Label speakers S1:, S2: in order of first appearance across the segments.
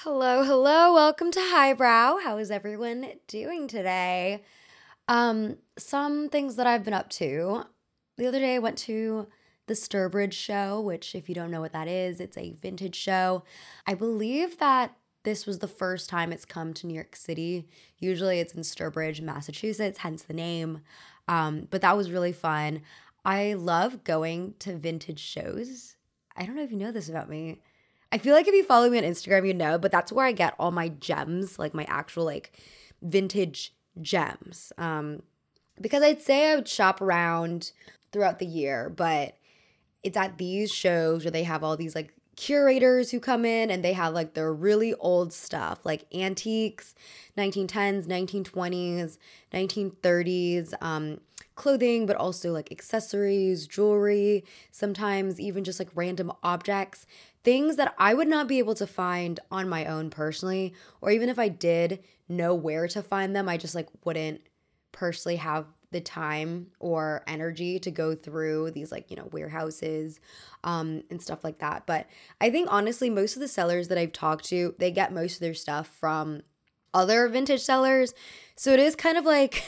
S1: Hello, hello. Welcome to Highbrow. How is everyone doing today? Some things that I've been up to. The other day I went to the Sturbridge show, which if you don't know what that is, it's a vintage show. I believe that this was the first time it's come to New York City. Usually it's in Sturbridge, Massachusetts, hence the name. But that was really fun. I love going to vintage shows. I don't know if you know this about me. I feel like if you follow me on Instagram, you know, but that's where I get all my gems, like my actual like vintage gems. Because I'd say I would shop around throughout the year, but it's at these shows where they have all these like curators who come in and they have like their really old stuff, like antiques, 1910s, 1920s, 1930s, clothing, but also like accessories, jewelry, sometimes even just like random objects, things that I would not be able to find on my own personally, or even if I did know where to find them, I just like wouldn't personally have the time or energy to go through these like warehouses and stuff like that. But I think honestly most of the sellers that I've talked to, they get most of their stuff from other vintage sellers, so it is kind of like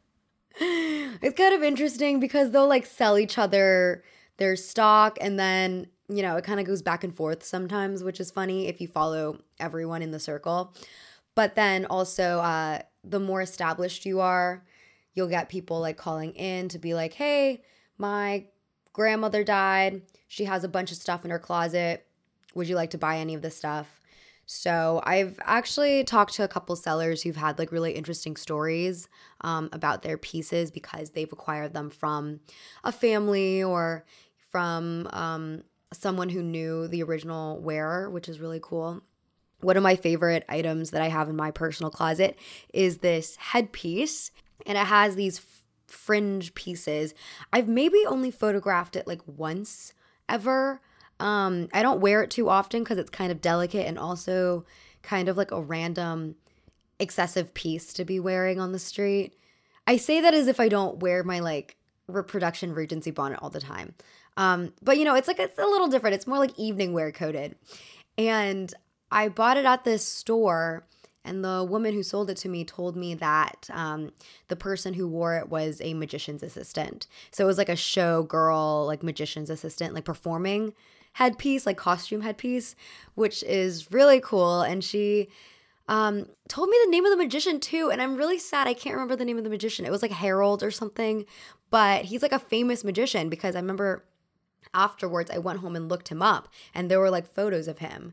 S1: it's kind of interesting because they'll like sell each other their stock, and then it kind of goes back and forth sometimes, which is funny if you follow everyone in the circle. But then also the more established you are, you'll get people like calling in to be like, hey, my grandmother died. She has a bunch of stuff in her closet. Would you like to buy any of this stuff? So I've actually talked to a couple sellers who've had like really interesting stories about their pieces because they've acquired them from a family or from someone who knew the original wearer, which is really cool. One of my favorite items that I have in my personal closet is this headpiece, and it has these fringe pieces. I've maybe only photographed it like once ever. I don't wear it too often because it's kind of delicate and also kind of like a random excessive piece to be wearing on the street. I say that as if I don't wear my like reproduction Regency bonnet all the time. But it's a little different. It's more like evening wear coded. And I bought it at this store, and the woman who sold it to me told me that the person who wore it was a magician's assistant. So it was like a show girl, like magician's assistant, like performing headpiece, like costume headpiece, which is really cool. And she told me the name of the magician too, and I'm really sad I can't remember the name of the magician. It was like Harold or something, but he's like a famous magician because I remember afterwards I went home and looked him up, and there were like photos of him.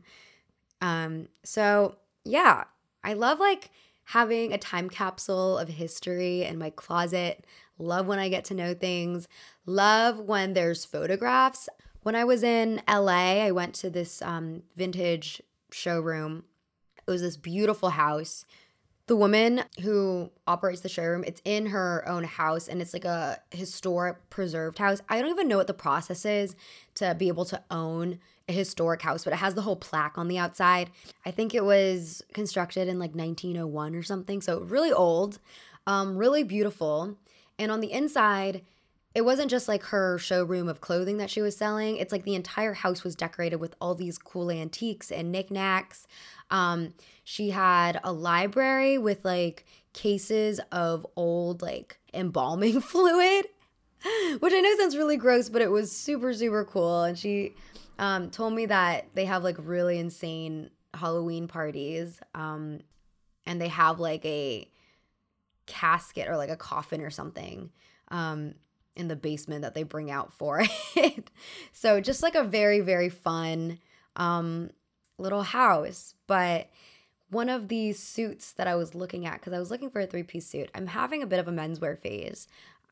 S1: So yeah, I love like having a time capsule of history in my closet. Love when I get to know things. Love when there's photographs. When I was in LA, I went to this vintage showroom. It was this beautiful house. The woman who operates the showroom, it's in her own house, and it's like a historic preserved house. I don't even know what the process is to be able to own a historic house, but it has the whole plaque on the outside. I think it was constructed in like 1901 or something, so really old, really beautiful. And on the inside, it wasn't just like her showroom of clothing that she was selling. It's like the entire house was decorated with all these cool antiques and knickknacks. She had a library with like cases of old like embalming fluid, which I know sounds really gross, but it was super, super cool. And she told me that they have like really insane Halloween parties. And they have like a casket or like a coffin or something in the basement that they bring out for it. So just like a very, very fun little house. But one of these suits that I was looking at, because I was looking for a three-piece suit, I'm having a bit of a menswear phase.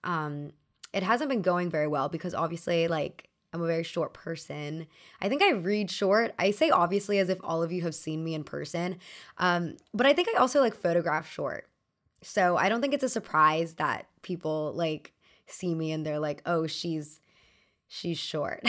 S1: It hasn't been going very well because obviously like I'm a very short person. I think I read short. I say obviously as if all of you have seen me in person. But I think I also like photograph short. So I don't think it's a surprise that people like see me and they're like, oh, she's short.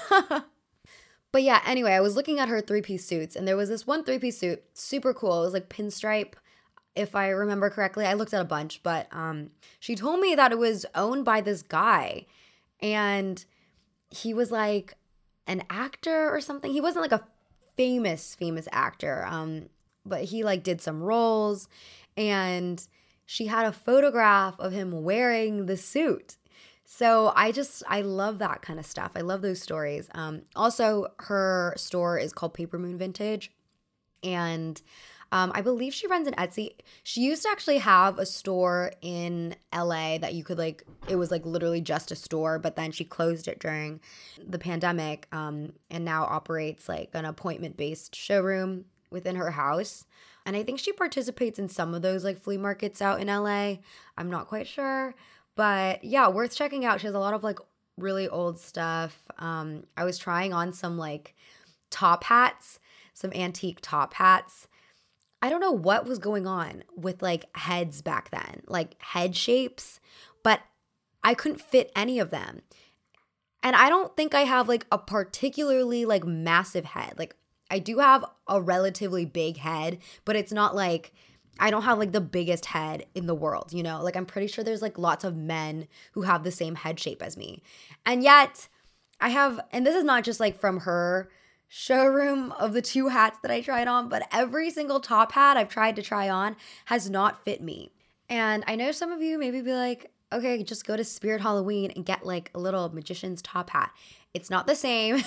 S1: But yeah, anyway, I was looking at her three-piece suits, and there was this one three-piece suit, super cool. It was like pinstripe, if I remember correctly. I looked at a bunch, but she told me that it was owned by this guy, and he was like an actor or something. He wasn't like a famous actor. but he like did some roles, and she had a photograph of him wearing the suit. So I love that kind of stuff. I love those stories. Also, her store is called Paper Moon Vintage, and I believe she runs an Etsy. She used to actually have a store in LA that you could like, it was like literally just a store, but then she closed it during the pandemic, and now operates like an appointment-based showroom within her house. And I think she participates in some of those like flea markets out in LA. I'm not quite sure. But yeah, worth checking out. She has a lot of like really old stuff. I was trying on some like top hats, some antique top hats. I don't know what was going on with like heads back then, like head shapes, but I couldn't fit any of them. And I don't think I have like a particularly like massive head. Like I do have a relatively big head, but it's not like I don't have like the biggest head in the world, you know? Like I'm pretty sure there's like lots of men who have the same head shape as me. And yet I have, and this is not just like from her showroom of the two hats that I tried on, but every single top hat I've tried to try on has not fit me. And I know some of you maybe be like, okay, just go to Spirit Halloween and get like a little magician's top hat. It's not the same.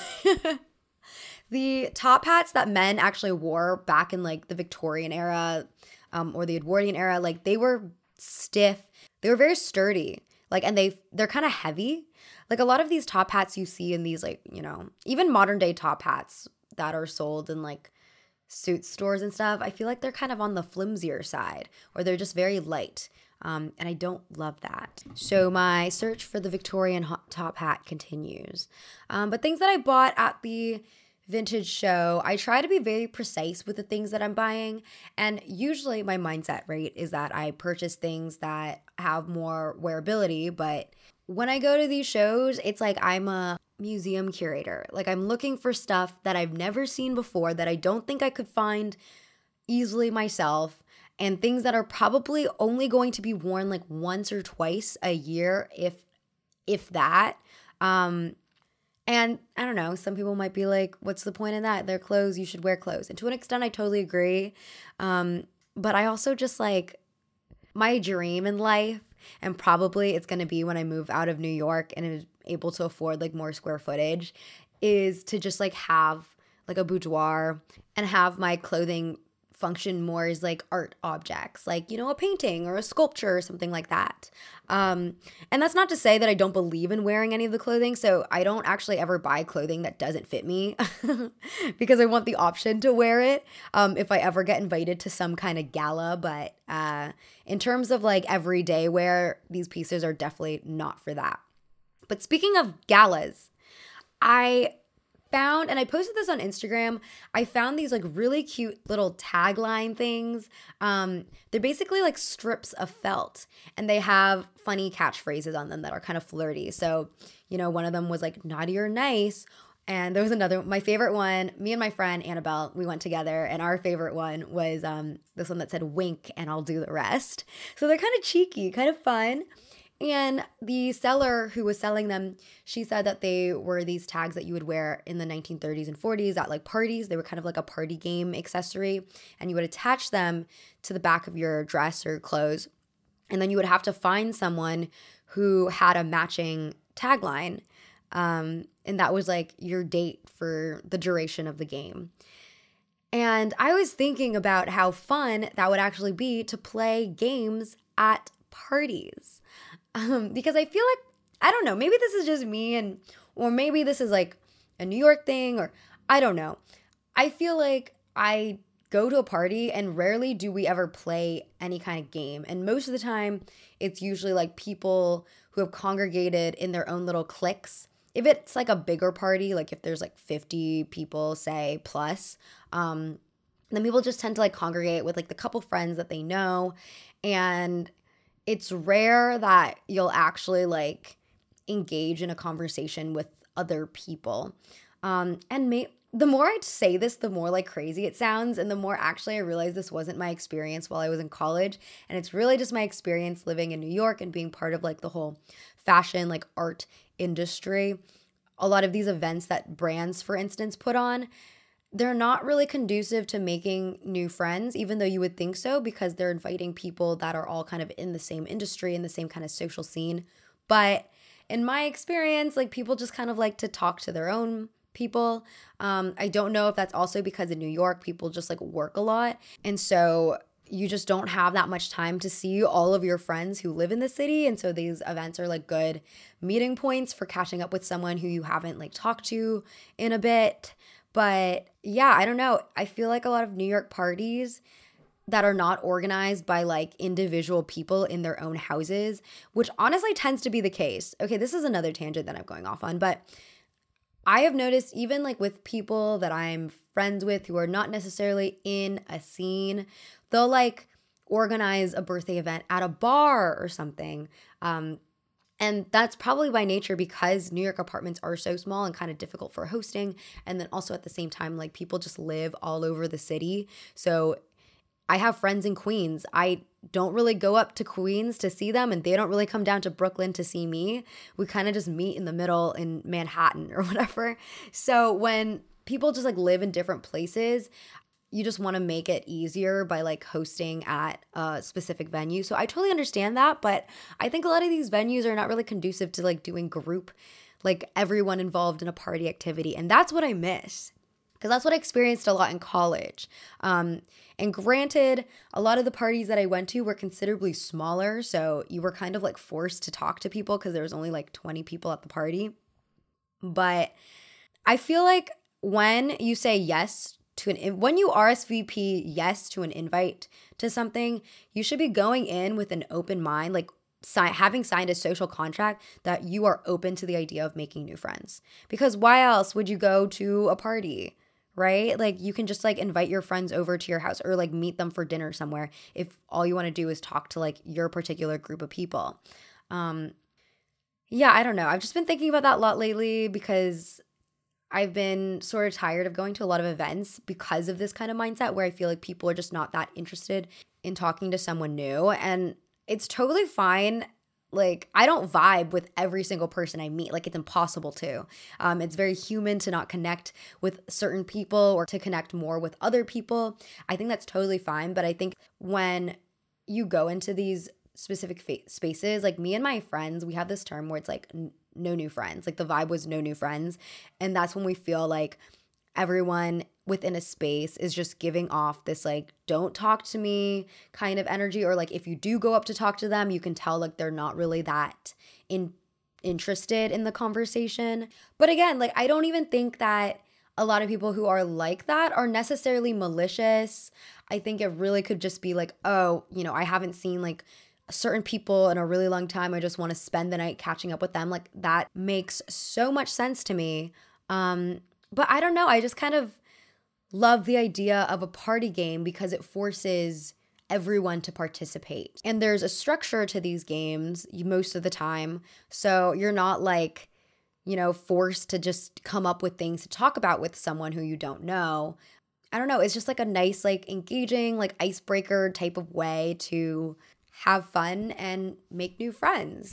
S1: The top hats that men actually wore back in like the Victorian era, or the Edwardian era, like they were stiff. They were very sturdy. Like, and they're kind of heavy. Like a lot of these top hats you see in these like, you know, even modern day top hats that are sold in like suit stores and stuff, I feel like they're kind of on the flimsier side, or they're just very light. And I don't love that. So my search for the Victorian top hat continues. But things that I bought at the vintage show, I try to be very precise with the things that I'm buying. And usually my mindset, right, is that I purchase things that have more wearability. But when I go to these shows, it's like I'm a museum curator. Like I'm looking for stuff that I've never seen before, that I don't think I could find easily myself, and things that are probably only going to be worn like once or twice a year, if that. And I don't know, some people might be like, what's the point in that? They're clothes, you should wear clothes. And to an extent, I totally agree. But I also just like, my dream in life, and probably it's going to be when I move out of New York and is able to afford like more square footage, is to just like have like a boudoir and have my clothing function more as like art objects, like, you know, a painting or a sculpture or something like that. And that's not to say that I don't believe in wearing any of the clothing. So I don't actually ever buy clothing that doesn't fit me because I want the option to wear it if I ever get invited to some kind of gala. But in terms of like everyday wear, these pieces are definitely not for that. But speaking of galas, I found, and I posted this on Instagram, I found these like really cute little tagline things. They're basically like strips of felt, and they have funny catchphrases on them that are kind of flirty. So, you know, one of them was like naughty or nice. And there was another, my favorite one, me and my friend Annabelle, we went together, and our favorite one was this one that said wink and I'll do the rest. So they're kind of cheeky, kind of fun. And the seller who was selling them, she said that they were these tags that you would wear in the 1930s and 40s at like parties. They were kind of like a party game accessory, and you would attach them to the back of your dress or clothes. And then you would have to find someone who had a matching tagline. And that was like your date for the duration of the game. And I was thinking about how fun that would actually be to play games at parties. Because I feel like, I don't know, maybe this is just me, or maybe this is like a New York thing, or I don't know. I feel like I go to a party and rarely do we ever play any kind of game. And most of the time, it's usually like people who have congregated in their own little cliques. If it's like a bigger party, like if there's like 50 people, say, plus, then people just tend to like congregate with like the couple friends that they know. And it's rare that you'll actually like engage in a conversation with other people. The more I say this, the more like crazy it sounds, and the more actually I realize this wasn't my experience while I was in college, and it's really just my experience living in New York and being part of like the whole fashion, like art industry. A lot of these events that brands, for instance, put on, they're not really conducive to making new friends, even though you would think so, because they're inviting people that are all kind of in the same industry, in the same kind of social scene. But in my experience, like people just kind of like to talk to their own people. I don't know if that's also because in New York, people just like work a lot. And so you just don't have that much time to see all of your friends who live in the city. And so these events are like good meeting points for catching up with someone who you haven't like talked to in a bit. But yeah, I don't know. I feel like a lot of New York parties that are not organized by like individual people in their own houses, which honestly tends to be the case. Okay, this is another tangent that I'm going off on, but I have noticed even like with people that I'm friends with who are not necessarily in a scene, they'll like organize a birthday event at a bar or something. And that's probably by nature because New York apartments are so small and kind of difficult for hosting. And then also at the same time, like people just live all over the city. So I have friends in Queens. I don't really go up to Queens to see them, and they don't really come down to Brooklyn to see me. We kind of just meet in the middle in Manhattan or whatever. So when people just like live in different places, you just want to make it easier by like hosting at a specific venue. So I totally understand that, but I think a lot of these venues are not really conducive to like doing group, like everyone involved in a party activity. And that's what I miss because that's what I experienced a lot in college. And granted, a lot of the parties that I went to were considerably smaller. So you were kind of like forced to talk to people because there was only like 20 people at the party. But I feel like when you say yes to when you RSVP yes to an invite to something, you should be going in with an open mind, like having signed a social contract that you are open to the idea of making new friends. Because why else would you go to a party, right? Like you can just like invite your friends over to your house or like meet them for dinner somewhere if all you want to do is talk to like your particular group of people. Yeah, I don't know. I've just been thinking about that a lot lately because I've been sort of tired of going to a lot of events because of this kind of mindset where I feel like people are just not that interested in talking to someone new. And it's totally fine. Like, I don't vibe with every single person I meet. Like, it's impossible to. It's very human to not connect with certain people or to connect more with other people. I think that's totally fine. But I think when you go into these specific spaces, like me and my friends, we have this term where it's like no new friends. Like the vibe was no new friends. And that's when we feel like everyone within a space is just giving off this like don't talk to me kind of energy, or like if you do go up to talk to them, you can tell like they're not really that interested in the conversation. But again, like I don't even think that a lot of people who are like that are necessarily malicious. I think it really could just be like, oh, you know, I haven't seen like certain people in a really long time. I just want to spend the night catching up with them. Like that makes so much sense to me. But I don't know. I just kind of love the idea of a party game because it forces everyone to participate. And there's a structure to these games most of the time. So you're not like, you know, forced to just come up with things to talk about with someone who you don't know. I don't know. It's just like a nice, like engaging, like icebreaker type of way to have fun and make new friends.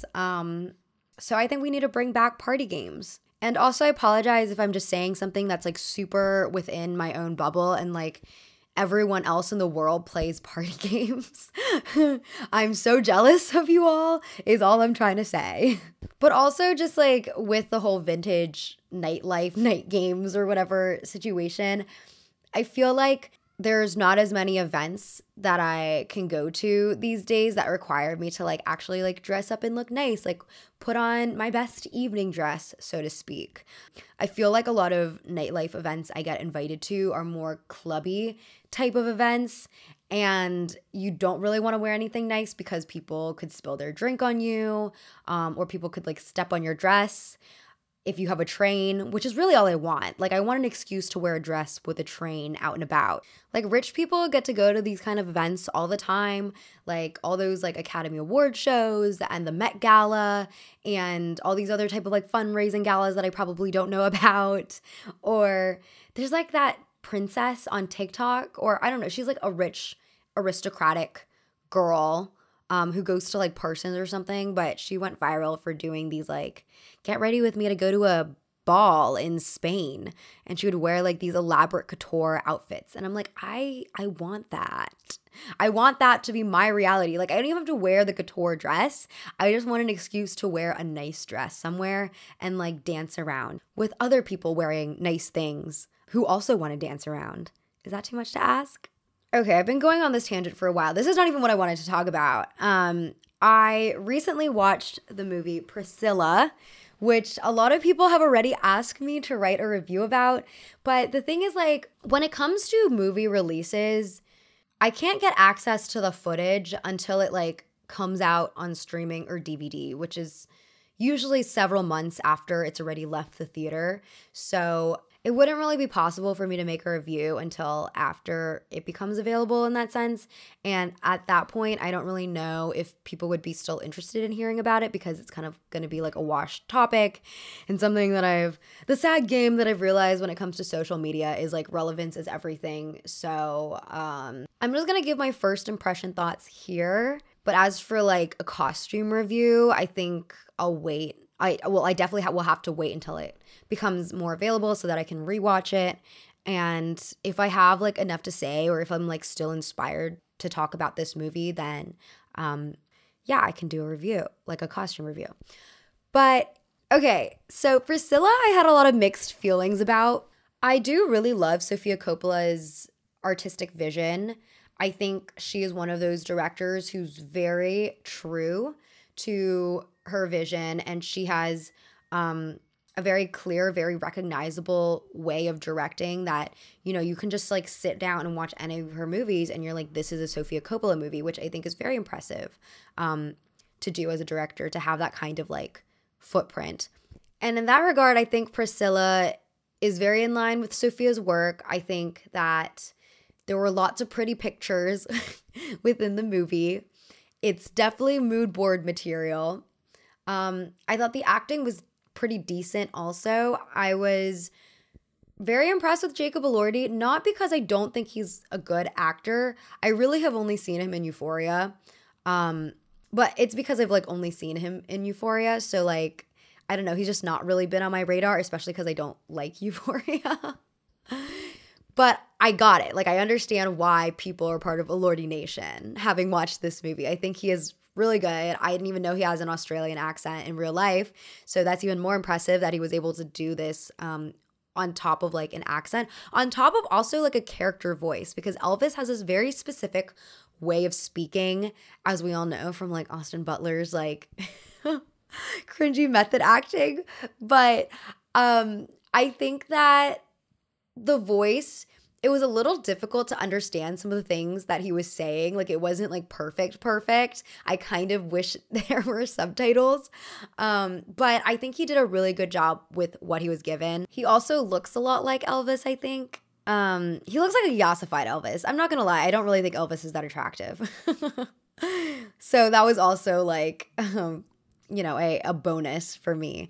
S1: So I think we need to bring back party games. And also I apologize if I'm just saying something that's like super within my own bubble and like everyone else in the world plays party games. I'm so jealous of you all is all I'm trying to say. But also just like with the whole vintage nightlife, night games or whatever situation, I feel like there's not as many events that I can go to these days that require me to like actually like dress up and look nice, like put on my best evening dress, so to speak. I feel like a lot of nightlife events I get invited to are more clubby type of events, and you don't really want to wear anything nice because people could spill their drink on you, or people could like step on your dress. If you have a train, which is really all I want. Like I want an excuse to wear a dress with a train out and about. Like rich people get to go to these kind of events all the time, like all those like Academy Award shows and the Met Gala and all these other type of like fundraising galas that I probably don't know about. Or there's like that princess on TikTok, or I don't know, she's like a rich aristocratic girl who goes to like Parsons or something, but she went viral for doing these like, get ready with me to go to a ball in Spain, and she would wear like these elaborate couture outfits. And I'm like, I want that. I want that to be my reality. Like, I don't even have to wear the couture dress. I just want an excuse to wear a nice dress somewhere and like dance around with other people wearing nice things who also want to dance around. Is that too much to ask? Okay, I've been going on this tangent for a while. This is not even what I wanted to talk about. I recently watched the movie Priscilla, which a lot of people have already asked me to write a review about. But the thing is, like, when it comes to movie releases, I can't get access to the footage until it like comes out on streaming or DVD, which is usually several months after it's already left the theater. So it wouldn't really be possible for me to make a review until after it becomes available in that sense. And at that point, I don't really know if people would be still interested in hearing about it because it's kind of going to be like a washed topic and something that the sad game that I've realized when it comes to social media is like relevance is everything. So I'm just going to give my first impression thoughts here. But as for like a costume review, I think I'll wait. I definitely will have to wait until it becomes more available so that I can rewatch it. And if I have like enough to say, or if I'm like still inspired to talk about this movie, then yeah, I can do a review, like a costume review. But okay, so Priscilla, I had a lot of mixed feelings about. I do really love Sofia Coppola's artistic vision. I think she is one of those directors who's very true to her vision, and she has a very clear, very recognizable way of directing that, you know, you can just like sit down and watch any of her movies and you're like, this is a Sofia Coppola movie, which I think is very impressive to do as a director, to have that kind of like footprint. And in that regard, I think Priscilla is very in line with Sofia's work. I think that there were lots of pretty pictures within the movie. It's definitely mood board material. I thought the acting was pretty decent also. I was very impressed with Jacob Elordi, not because I don't think he's a good actor. I really have only seen him in Euphoria. But it's because I've like only seen him in Euphoria. So like, I don't know, he's just not really been on my radar, especially because I don't like Euphoria. But I got it. Like, I understand why people are part of Elordi Nation, having watched this movie. I think he is really good. I didn't even know he has an Australian accent in real life. So that's even more impressive that he was able to do this on top of like an accent, on top of also like a character voice, because Elvis has this very specific way of speaking, as we all know from like Austin Butler's like cringy method acting. But I think that the voice, it was a little difficult to understand some of the things that he was saying. Like, it wasn't like perfect. I kind of wish there were subtitles. But I think he did a really good job with what he was given. He also looks a lot like Elvis, I think. He looks like a yassified Elvis. I'm not gonna lie, I don't really think Elvis is that attractive. So that was also like, you know, a bonus for me.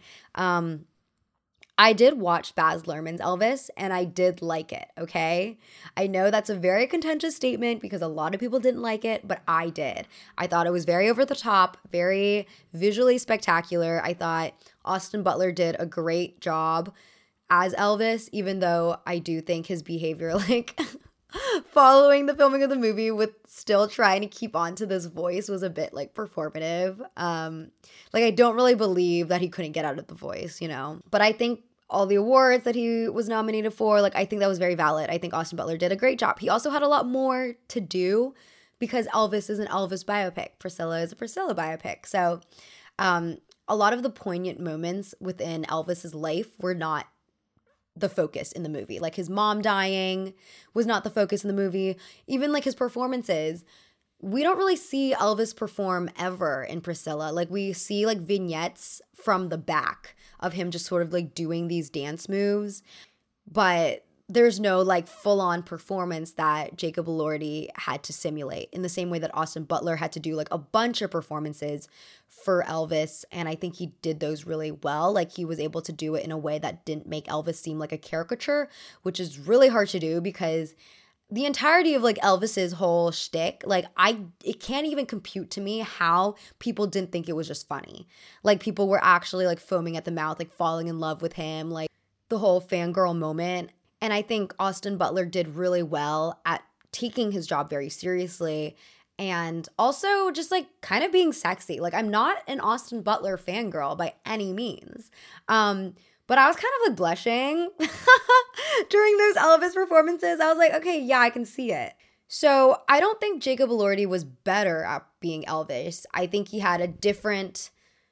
S1: I did watch Baz Luhrmann's Elvis, and I did like it, okay? I know that's a very contentious statement because a lot of people didn't like it, but I did. I thought it was very over the top, very visually spectacular. I thought Austin Butler did a great job as Elvis, even though I do think his behavior, like, following the filming of the movie with still trying to keep on to this voice was a bit, like, performative. Like, I don't really believe that he couldn't get out of the voice, you know? But I think all the awards that he was nominated for, like, I think that was very valid. I think Austin Butler did a great job. He also had a lot more to do because Elvis is an Elvis biopic. Priscilla is a Priscilla biopic. So a lot of the poignant moments within Elvis's life were not the focus in the movie. Like, his mom dying was not the focus in the movie. Even, like, his performances, we don't really see Elvis perform ever in Priscilla. Like, we see, like, vignettes from the back of him just sort of, like, doing these dance moves. But there's no, like, full-on performance that Jacob Elordi had to simulate in the same way that Austin Butler had to do, like, a bunch of performances for Elvis. And I think he did those really well. Like, he was able to do it in a way that didn't make Elvis seem like a caricature, which is really hard to do because the entirety of like Elvis's whole shtick, like it can't even compute to me how people didn't think it was just funny. Like people were actually like foaming at the mouth, like falling in love with him, like the whole fangirl moment. And I think Austin Butler did really well at taking his job very seriously and also just like kind of being sexy. Like I'm not an Austin Butler fangirl by any means. But I was kind of like blushing during those Elvis performances. I was like, okay, yeah, I can see it. So I don't think Jacob Elordi was better at being Elvis. I think he had a different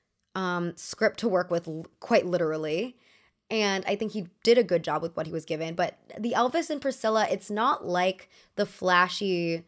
S1: script to work with, quite literally. And I think he did a good job with what he was given. But the Elvis and Priscilla, it's not like the flashy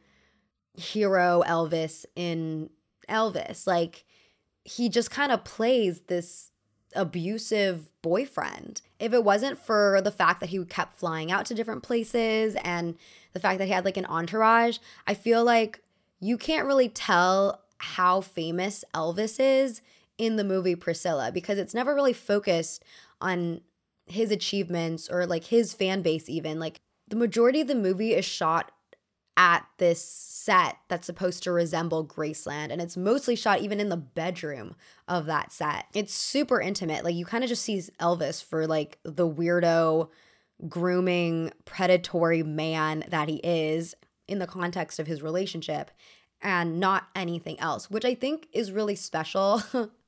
S1: hero Elvis in Elvis. Like, he just kind of plays this abusive boyfriend. If it wasn't for the fact that he kept flying out to different places and the fact that he had like an entourage, I feel like you can't really tell how famous Elvis is in the movie Priscilla because it's never really focused on his achievements or like his fan base even. Like the majority of the movie is shot at this set that's supposed to resemble Graceland, and it's mostly shot even in the bedroom of that set. It's super intimate. Like you kind of just see Elvis for like the weirdo, grooming, predatory man that he is in the context of his relationship and not anything else, which I think is really special.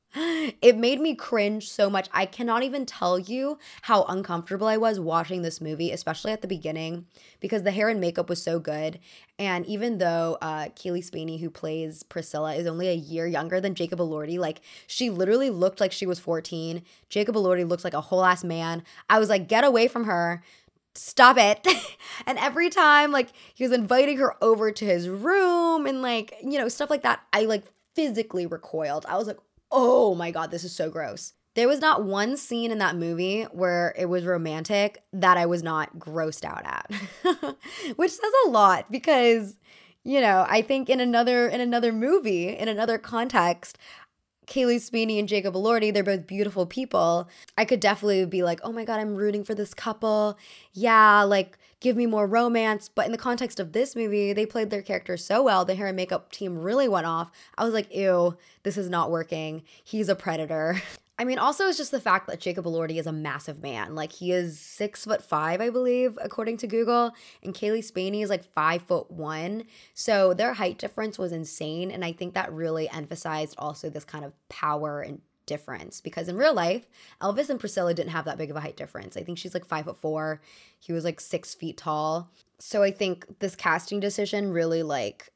S1: It made me cringe so much. I cannot even tell you how uncomfortable I was watching this movie, especially at the beginning, because the hair and makeup was so good. And even though Keely Spaney, who plays Priscilla, is only a year younger than Jacob Elordi, like she literally looked like she was 14. Jacob Elordi looks like a whole ass man. I was like, get away from her. Stop it. And every time like he was inviting her over to his room and like, you know, stuff like that, I like physically recoiled. I was like, oh my God, this is so gross. There was not one scene in that movie where it was romantic that I was not grossed out at, which says a lot because, you know, I think in another movie, in another context, Kaylee Spaney and Jacob Elordi, they're both beautiful people. I could definitely be like, oh my God, I'm rooting for this couple. Yeah, like give me more romance. But in the context of this movie, they played their characters so well. The hair and makeup team really went off. I was like, ew, this is not working. He's a predator. I mean, also it's just the fact that Jacob Elordi is a massive man. Like he is 6'5", I believe, according to Google, and Kaylee Spaney is like 5'1". So their height difference was insane, and I think that really emphasized also this kind of power and difference because in real life, Elvis and Priscilla didn't have that big of a height difference. I think she's like 5'4", he was like 6 feet tall. So I think this casting decision really like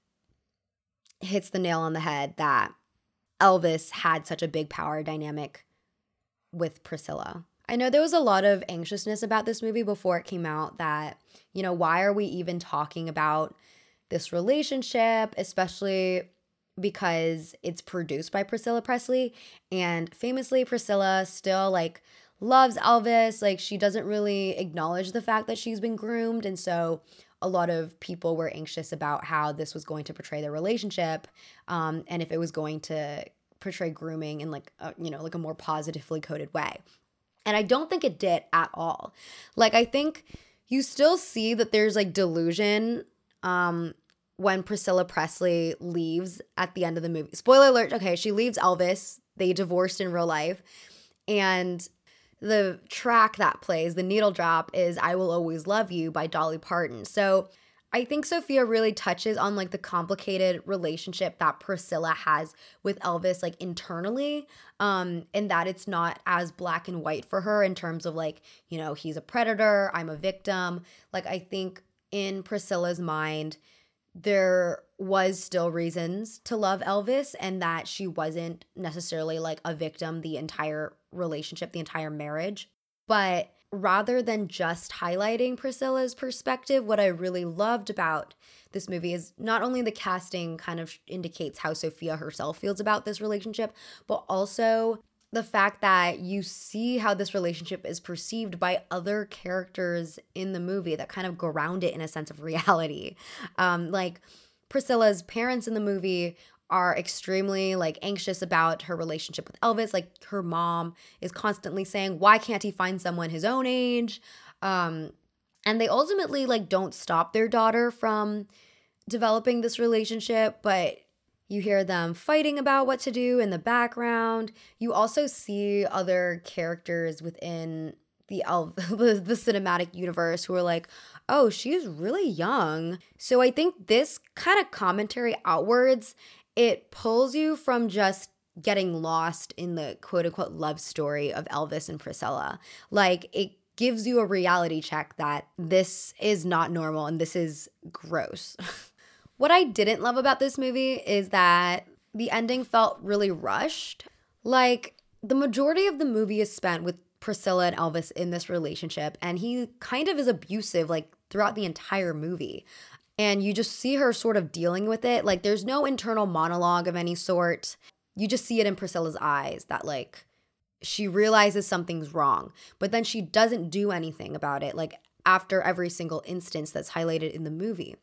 S1: hits the nail on the head that Elvis had such a big power dynamic with Priscilla. I know there was a lot of anxiousness about this movie before it came out that, you know, why are we even talking about this relationship, especially because it's produced by Priscilla Presley, and famously Priscilla still like loves Elvis. Like she doesn't really acknowledge the fact that she's been groomed, and so a lot of people were anxious about how this was going to portray their relationship, and if it was going to portray grooming in like like a more positively coded way. And I don't think it did at all. Like I think you still see that there's like delusion when Priscilla Presley leaves at the end of the movie. Spoiler alert, okay, she leaves Elvis. They divorced in real life. And the track that plays, the needle drop, is I Will Always Love You by Dolly Parton. So I think Sophia really touches on like the complicated relationship that Priscilla has with Elvis like internally, and that it's not as black and white for her in terms of like, you know, he's a predator, I'm a victim. Like I think in Priscilla's mind, there was still reasons to love Elvis and that she wasn't necessarily like a victim the entire relationship, the entire marriage. But rather than just highlighting Priscilla's perspective, what I really loved about this movie is not only the casting kind of indicates how Sophia herself feels about this relationship, but also the fact that you see how this relationship is perceived by other characters in the movie that kind of ground it in a sense of reality. Like Priscilla's parents in the movie are extremely like anxious about her relationship with Elvis. Like her mom is constantly saying, why can't he find someone his own age? And they ultimately like don't stop their daughter from developing this relationship, but you hear them fighting about what to do in the background. You also see other characters within the cinematic universe who are like, oh, she's really young. So I think this kind of commentary outwards, it pulls you from just getting lost in the quote unquote love story of Elvis and Priscilla. Like, it gives you a reality check that this is not normal and this is gross. What I didn't love about this movie is that the ending felt really rushed. Like, the majority of the movie is spent with Priscilla and Elvis in this relationship, and he kind of is abusive, like, throughout the entire movie. And you just see her sort of dealing with it. Like, there's no internal monologue of any sort. You just see it in Priscilla's eyes that, like, she realizes something's wrong, but then she doesn't do anything about it, like, after every single instance that's highlighted in the movie.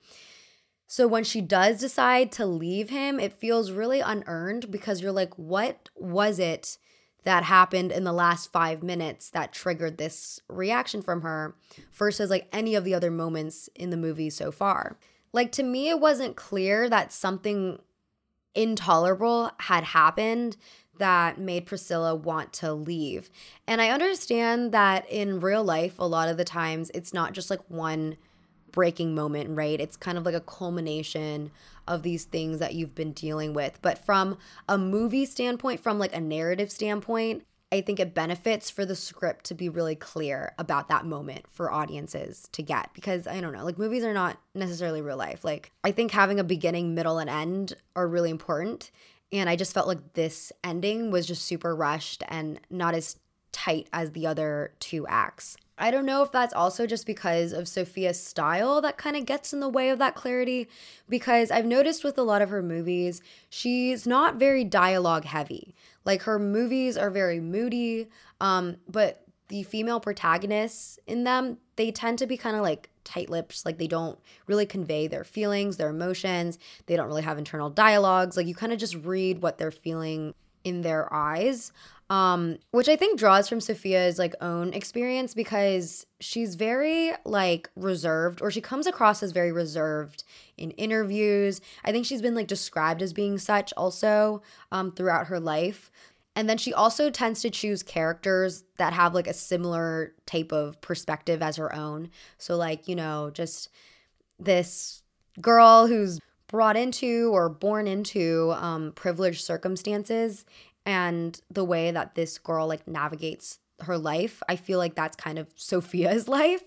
S1: So when she does decide to leave him, it feels really unearned because you're like, what was it that happened in the last 5 minutes that triggered this reaction from her versus like any of the other moments in the movie so far? Like, to me, it wasn't clear that something intolerable had happened that made Priscilla want to leave. And I understand that in real life, a lot of the times it's not just like one breaking moment, right? It's kind of like a culmination of these things that you've been dealing with. But from a movie standpoint, from like a narrative standpoint, I think it benefits for the script to be really clear about that moment for audiences to get, because I don't know, like, movies are not necessarily real life. Like, I think having a beginning, middle, and end are really important. And I just felt like this ending was just super rushed and not as tight as the other two acts. I don't know if that's also just because of Sophia's style that kind of gets in the way of that clarity, because I've noticed with a lot of her movies, she's not very dialogue heavy. Like, her movies are very moody, but the female protagonists in them, they tend to be kind of like tight-lipped. Like, they don't really convey their feelings, their emotions. They don't really have internal dialogues. Like, you kind of just read what they're feeling in their eyes. Which I think draws from Sophia's like own experience, because she's very like reserved, or she comes across as very reserved in interviews. I think she's been like described as being such also throughout her life. And then she also tends to choose characters that have like a similar type of perspective as her own. So like, you know, just this girl who's brought into or born into privileged circumstances, and the way that this girl like navigates her life, I feel like that's kind of Sophia's life.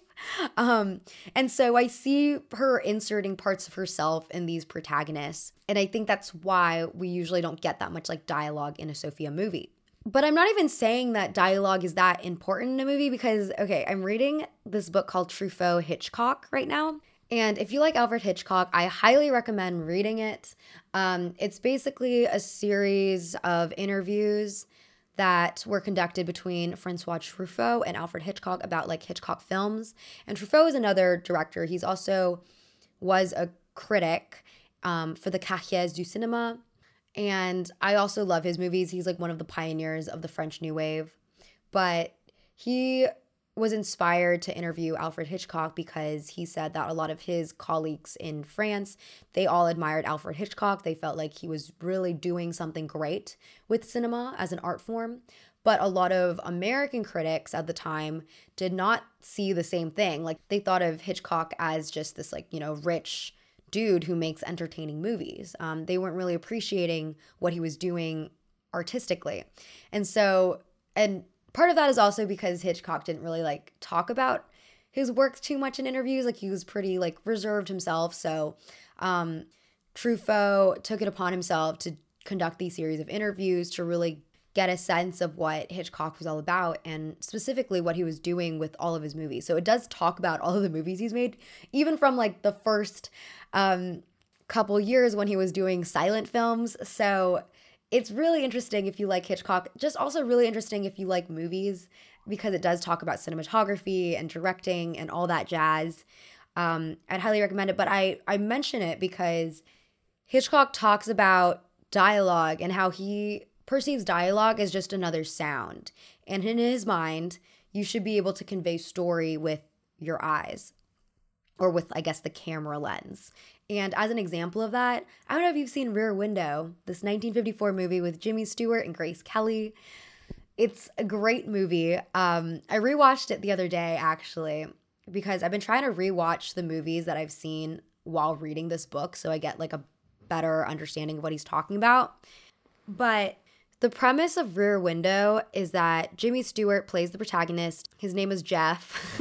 S1: And so I see her inserting parts of herself in these protagonists. And I think that's why we usually don't get that much like dialogue in a Sophia movie. But I'm not even saying that dialogue is that important in a movie, because, okay, I'm reading this book called Truffaut Hitchcock right now. And if you like Alfred Hitchcock, I highly recommend reading it. It's basically a series of interviews that were conducted between Francois Truffaut and Alfred Hitchcock about like Hitchcock films. And Truffaut is another director. He's also was a critic for the Cahiers du Cinéma. And I also love his movies. He's like one of the pioneers of the French New Wave. But he was inspired to interview Alfred Hitchcock because he said that a lot of his colleagues in France, they all admired Alfred Hitchcock. They felt like he was really doing something great with cinema as an art form. But a lot of American critics at the time did not see the same thing. Like, they thought of Hitchcock as just this, like, you know, rich dude who makes entertaining movies. They weren't really appreciating what he was doing artistically. And part of that is also because Hitchcock didn't really like talk about his work too much in interviews. Like, he was pretty like reserved himself. So Truffaut took it upon himself to conduct these series of interviews to really get a sense of what Hitchcock was all about, and specifically what he was doing with all of his movies. So it does talk about all of the movies he's made, even from like the first couple years when he was doing silent films. So it's really interesting if you like Hitchcock, just also really interesting if you like movies, because it does talk about cinematography and directing and all that jazz. I'd highly recommend it, but I mention it because Hitchcock talks about dialogue and how he perceives dialogue as just another sound. And in his mind, you should be able to convey story with your eyes. or with, I guess, the camera lens. And as an example of that, I don't know if you've seen Rear Window, this 1954 movie with Jimmy Stewart and Grace Kelly. It's a great movie. I rewatched it the other day, actually, because I've been trying to rewatch the movies that I've seen while reading this book so I get like a better understanding of what he's talking about. But the premise of Rear Window is that Jimmy Stewart plays the protagonist. His name is Jeff.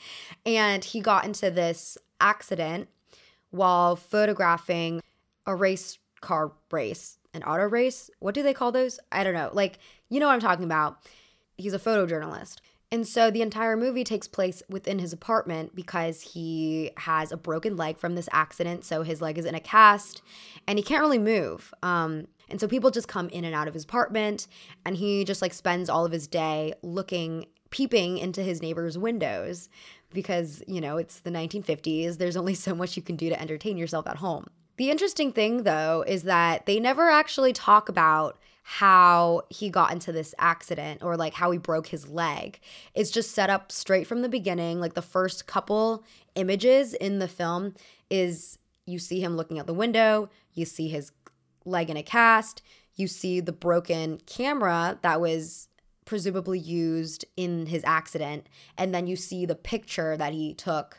S1: And he got into this accident while photographing a race car race, an auto race. What do they call those? I don't know. Like, you know what I'm talking about. He's a photojournalist. And so the entire movie takes place within his apartment because he has a broken leg from this accident. So his leg is in a cast and he can't really move. And so people just come in and out of his apartment, and he just like spends all of his day peeping into his neighbor's windows because, you know, it's the 1950s. There's only so much you can do to entertain yourself at home. The interesting thing, though, is that they never actually talk about how he got into this accident or like how he broke his leg. It's just set up straight from the beginning. Like the first couple images in the film is you see him looking out the window, you see his leg in a cast, you see the broken camera that was presumably used in his accident, and then you see the picture that he took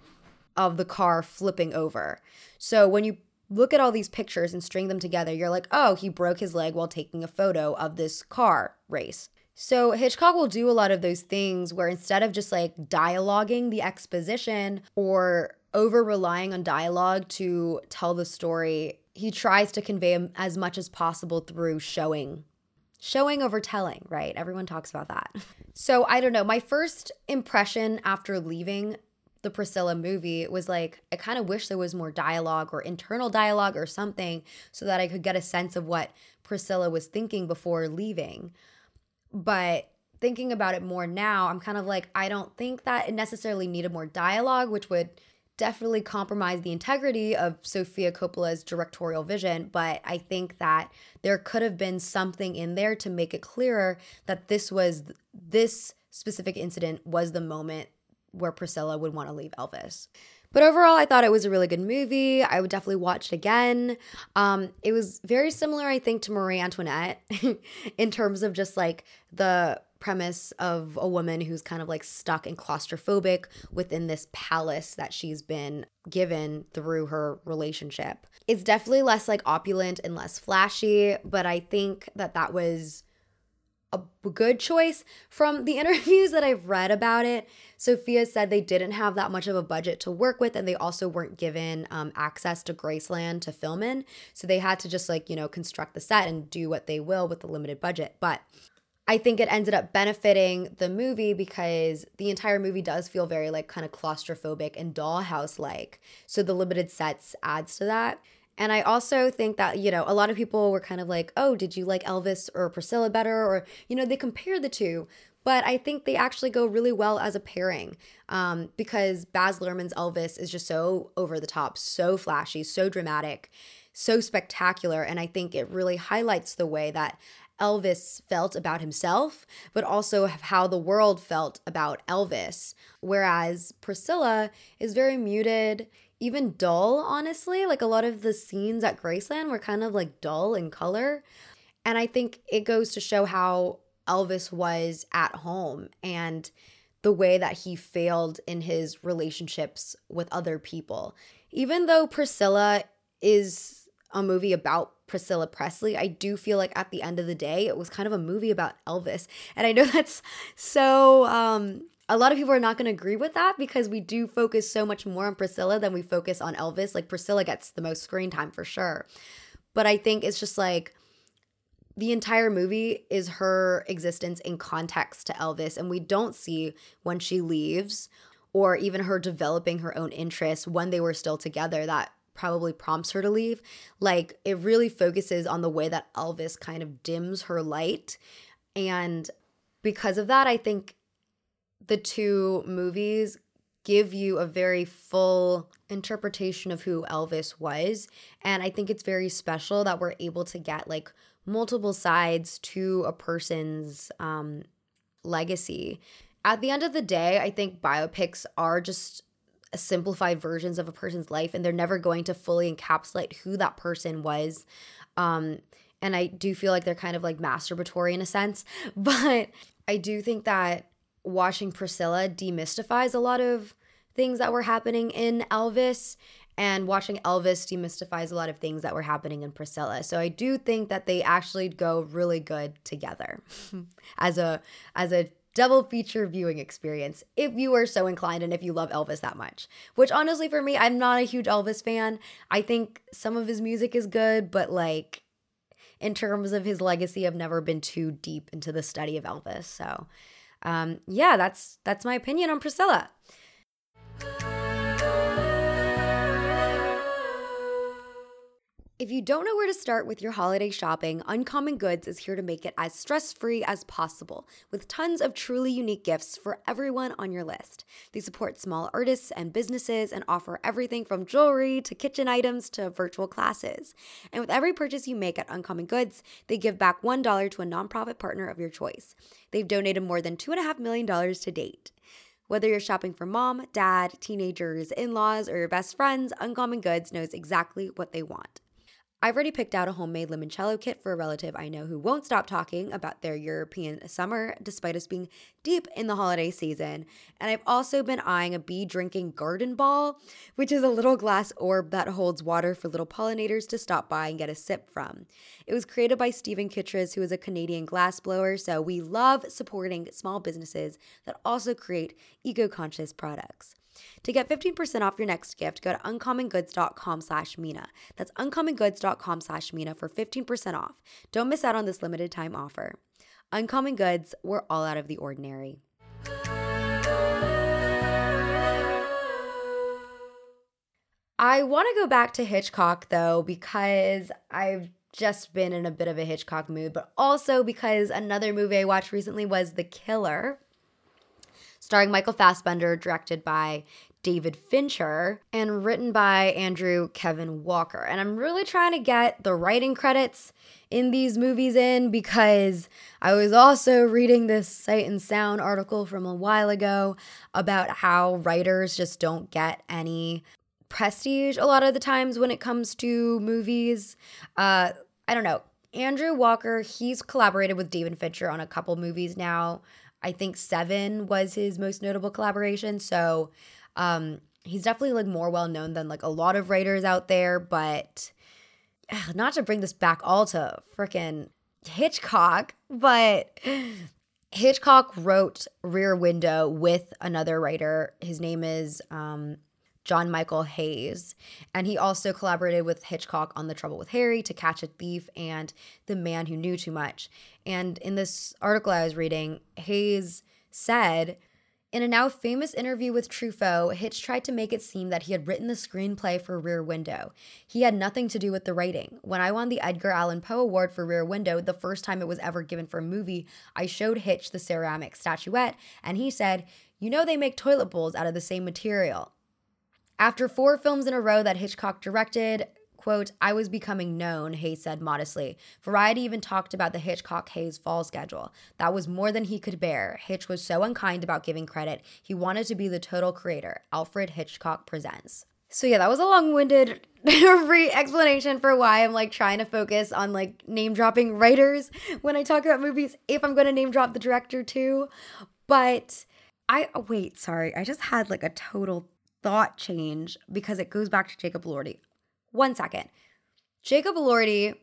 S1: of the car flipping over. So when you look at all these pictures and string them together, you're like, oh, he broke his leg while taking a photo of this car race. So Hitchcock will do a lot of those things where instead of just like dialoguing the exposition or over relying on dialogue to tell the story, he tries to convey as much as possible through showing over telling, right? Everyone talks about that. So I don't know. My first impression after leaving the Priscilla movie was like, I kind of wish there was more dialogue or internal dialogue or something so that I could get a sense of what Priscilla was thinking before leaving. But thinking about it more now, I'm kind of like, I don't think that it necessarily needed more dialogue, which would definitely compromise the integrity of Sofia Coppola's directorial vision, but I think that there could have been something in there to make it clearer that this specific incident was the moment where Priscilla would want to leave Elvis. But overall, I thought it was a really good movie. I would definitely watch it again. It was very similar, I think, to Marie Antoinette in terms of just like the premise of a woman who's kind of like stuck and claustrophobic within this palace that she's been given through her relationship. It's definitely less like opulent and less flashy, but I think that was a good choice. From the interviews that I've read about it, Sofia said they didn't have that much of a budget to work with, and they also weren't given access to Graceland to film in, so they had to just like, you know, construct the set and do what they will with the limited budget. But I think it ended up benefiting the movie because the entire movie does feel very like kind of claustrophobic and dollhouse-like, so the limited sets adds to that. And I also think that, you know, a lot of people were kind of like, oh, did you like Elvis or Priscilla better? Or, you know, they compare the two. But I think they actually go really well as a pairing because Baz Luhrmann's Elvis is just so over the top, so flashy, so dramatic, so spectacular. And I think it really highlights the way that Elvis felt about himself, but also how the world felt about Elvis. Whereas Priscilla is very muted, even dull, honestly. Like a lot of the scenes at Graceland were kind of like dull in color. And I think it goes to show how Elvis was at home and the way that he failed in his relationships with other people. Even though Priscilla is a movie about Priscilla Presley, I do feel like at the end of the day, it was kind of a movie about Elvis. And I know that's so, a lot of people are not going to agree with that because we do focus so much more on Priscilla than we focus on Elvis. Like Priscilla gets the most screen time for sure. But I think it's just like the entire movie is her existence in context to Elvis. And we don't see when she leaves or even her developing her own interests when they were still together that probably prompts her to leave. Like it really focuses on the way that Elvis kind of dims her light. And because of that, I think the two movies give you a very full interpretation of who Elvis was. And I think it's very special that we're able to get like multiple sides to a person's legacy. At the end of the day, I think biopics are just simplified versions of a person's life, and they're never going to fully encapsulate who that person was. And I do feel like they're kind of like masturbatory in a sense, but I do think that watching Priscilla demystifies a lot of things that were happening in Elvis, and watching Elvis demystifies a lot of things that were happening in Priscilla. So I do think that they actually go really good together as a double feature viewing experience, if you are so inclined and if you love Elvis that much. Which honestly for me, I'm not a huge Elvis fan. I think some of his music is good, but like in terms of his legacy, I've never been too deep into the study of Elvis. So yeah, that's my opinion on Priscilla. If you don't know where to start with your holiday shopping, Uncommon Goods is here to make it as stress-free as possible, with tons of truly unique gifts for everyone on your list. They support small artists and businesses and offer everything from jewelry to kitchen items to virtual classes. And with every purchase you make at Uncommon Goods, they give back $1 to a nonprofit partner of your choice. They've donated more than $2.5 million to date. Whether you're shopping for mom, dad, teenagers, in-laws, or your best friends, Uncommon Goods knows exactly what they want. I've already picked out a homemade limoncello kit for a relative I know who won't stop talking about their European summer despite us being deep in the holiday season. And I've also been eyeing a bee drinking garden ball, which is a little glass orb that holds water for little pollinators to stop by and get a sip from. It was created by Stephen Kittredge, who is a Canadian glassblower, so we love supporting small businesses that also create eco-conscious products. To get 15% off your next gift, go to uncommongoods.com/Mina. That's uncommongoods.com/Mina for 15% off. Don't miss out on this limited time offer. Uncommon Goods, we're all out of the ordinary. I want to go back to Hitchcock though, because I've just been in a bit of a Hitchcock mood, but also because another movie I watched recently was The Killer, starring Michael Fassbender, directed by David Fincher, and written by Andrew Kevin Walker. And I'm really trying to get the writing credits in these movies in, because I was also reading this Sight and Sound article from a while ago about how writers just don't get any prestige a lot of the times when it comes to movies. I don't know. Andrew Walker, he's collaborated with David Fincher on a couple movies now. I think Seven was his most notable collaboration. So he's definitely like more well known than like a lot of writers out there. But not to bring this back all to frickin' Hitchcock, but Hitchcock wrote Rear Window with another writer. His name is John Michael Hayes, and he also collaborated with Hitchcock on The Trouble with Harry, To Catch a Thief, and The Man Who Knew Too Much. And in this article I was reading, Hayes said, in a now famous interview with Truffaut, Hitch tried to make it seem that he had written the screenplay for Rear Window. He had nothing to do with the writing. When I won the Edgar Allan Poe Award for Rear Window, the first time it was ever given for a movie, I showed Hitch the ceramic statuette, and he said, "You know they make toilet bowls out of the same material." After 4 films in a row that Hitchcock directed, quote, "I was becoming known," Hayes said modestly. Variety even talked about the Hitchcock-Hayes fall schedule. That was more than he could bear. Hitch was so unkind about giving credit. He wanted to be the total creator. Alfred Hitchcock presents. So yeah, that was a long-winded explanation for why I'm like trying to focus on like name-dropping writers when I talk about movies, if I'm going to name-drop the director too. But I just had like a total thought change because it goes back to Jacob Elordi. 1 second. Jacob Elordi,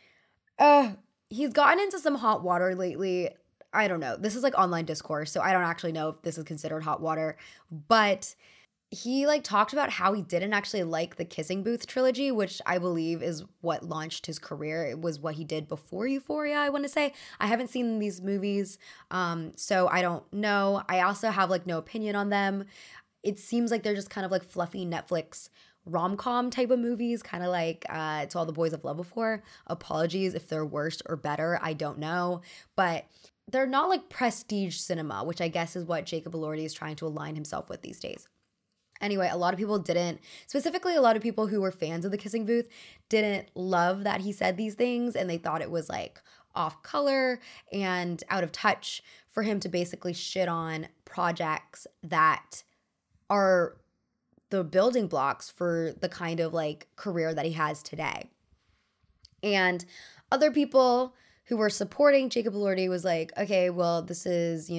S1: he's gotten into some hot water lately. I don't know. This is like online discourse, so I don't actually know if this is considered hot water. But he like talked about how he didn't actually like the Kissing Booth trilogy, which I believe is what launched his career. It was what he did before Euphoria, I want to say. I haven't seen these movies, so I don't know. I also have like no opinion on them. It seems like they're just kind of like fluffy Netflix rom-com type of movies, kind of like To All the Boys I've Loved Before. Apologies if they're worse or better, I don't know. But they're not like prestige cinema, which I guess is what Jacob Elordi is trying to align himself with these days. Anyway, a lot of people didn't, specifically a lot of people who were fans of The Kissing Booth didn't love that he said these things, and they thought it was like off color and out of touch for him to basically shit on projects that are the building blocks for the kind of like career that he has today. And other people who were supporting Jacob Elordi was like, okay, well, this is,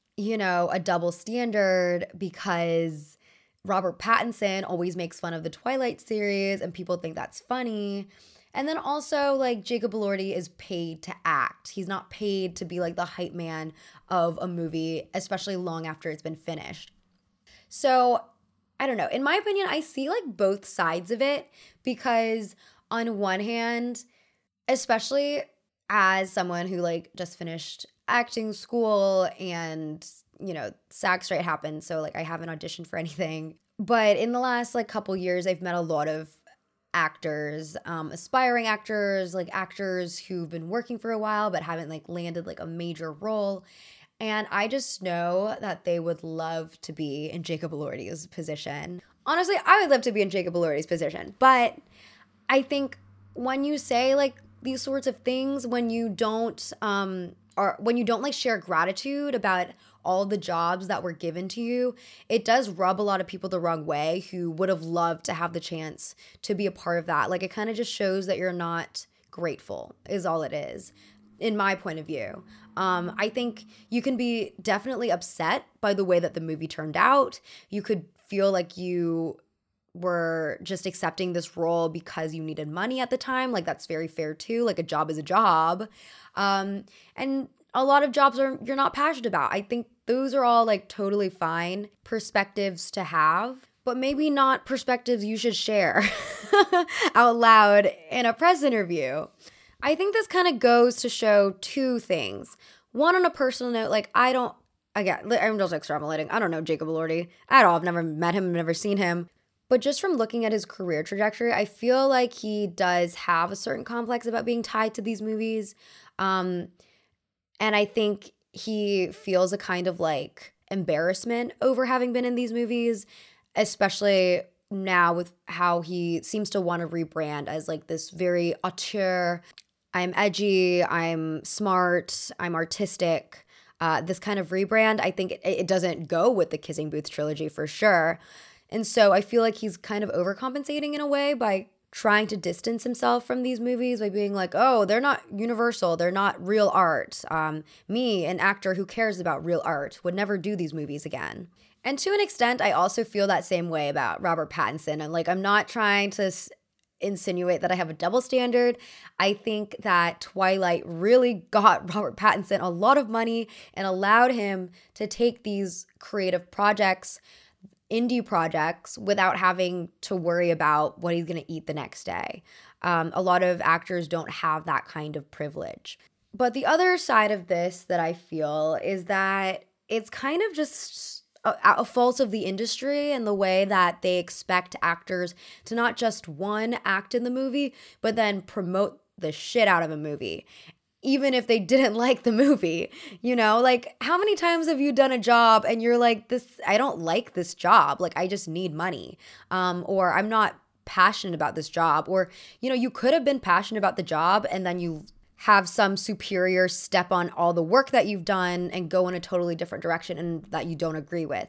S1: a double standard because Robert Pattinson always makes fun of the Twilight series and people think that's funny. And then also, like, Jacob Elordi is paid to act. He's not paid to be like the hype man of a movie, especially long after it's been finished. So, I don't know. In my opinion, I see like both sides of it because on one hand, especially as someone who like just finished acting school and, SAG Strike happened, so like I haven't auditioned for anything. But in the last like couple years, I've met a lot of actors, aspiring actors, like actors who've been working for a while but haven't like landed like a major role. And I just know that they would love to be in Jacob Elordi's position. Honestly, I would love to be in Jacob Elordi's position. But I think when you say like these sorts of things, when you don't like share gratitude about all the jobs that were given to you, it does rub a lot of people the wrong way who would have loved to have the chance to be a part of that. Like it kind of just shows that you're not grateful is all it is, in my point of view. I think you can be definitely upset by the way that the movie turned out. You could feel like you were just accepting this role because you needed money at the time. Like that's very fair too. Like a job is a job. And a lot of jobs you're not passionate about. I think those are all like totally fine perspectives to have, but maybe not perspectives you should share out loud in a press interview. I think this kind of goes to show two things. One, on a personal note, like I'm just extrapolating. I don't know Jacob Elordi at all. I've never met him, never seen him. But just from looking at his career trajectory, I feel like he does have a certain complex about being tied to these movies. And I think he feels a kind of like embarrassment over having been in these movies, especially now with how he seems to want to rebrand as like this very auteur, I'm edgy, I'm smart, I'm artistic. This kind of rebrand, I think it doesn't go with the Kissing Booth trilogy for sure. And so I feel like he's kind of overcompensating in a way by trying to distance himself from these movies by being like, oh, they're not universal. They're not real art. Me, an actor who cares about real art, would never do these movies again. And to an extent, I also feel that same way about Robert Pattinson. And like, I'm not trying to insinuate that I have a double standard. I think that Twilight really got Robert Pattinson a lot of money and allowed him to take these creative projects, indie projects, without having to worry about what he's going to eat the next day. A lot of actors don't have that kind of privilege. But the other side of this that I feel is that it's kind of just a fault of the industry and the way that they expect actors to not just one, act in the movie, but then promote the shit out of a movie. Even if they didn't like the movie, like how many times have you done a job and you're like, I don't like this job. Like I just need money. Or I'm not passionate about this job. Or, you could have been passionate about the job and then you have some superior step on all the work that you've done and go in a totally different direction and that you don't agree with.